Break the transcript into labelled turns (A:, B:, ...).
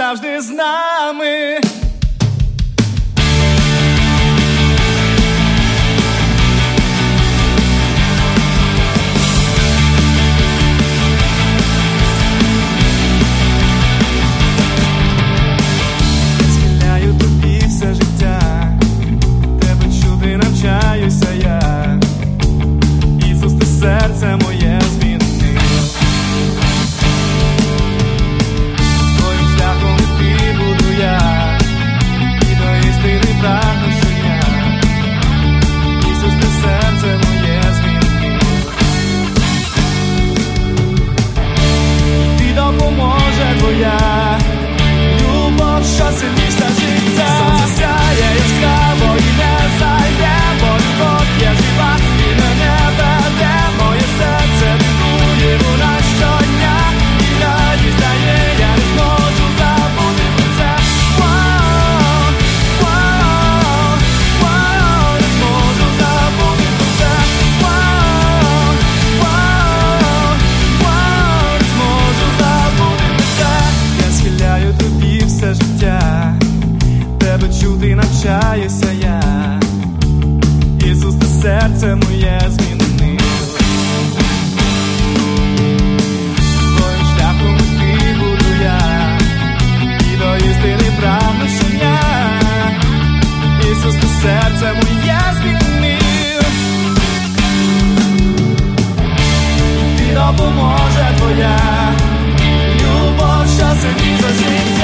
A: завжди з нами. Схиляю тобі все життя, тебе чути навчаюся я. Ісус, ти серце моє змінив. Твоїм шляхом іти буду я, і до істини прагну щодня. Ісус, ти серце моє змінив. Ти допоможе твоя любов, що сильніша життя. Сонце сяє яскраво і не зайде, бо любов є жива і мене веде. Моє серце диктує вона щодня, і радість дає, я не зможу забути про це. Вау, вау, вау, не зможу забути про це. Вау, вау, вау, не зможу забути про це. Я схиляю тобі все життя, тебе чути навчаюся я. Ісус, ти серце моє змінив. Твоїм шляхом іти буду я, і до істини прагну щодня. Ісус, ти серце моє змінив. Ти допоможе твоя любов, що сильніша життя.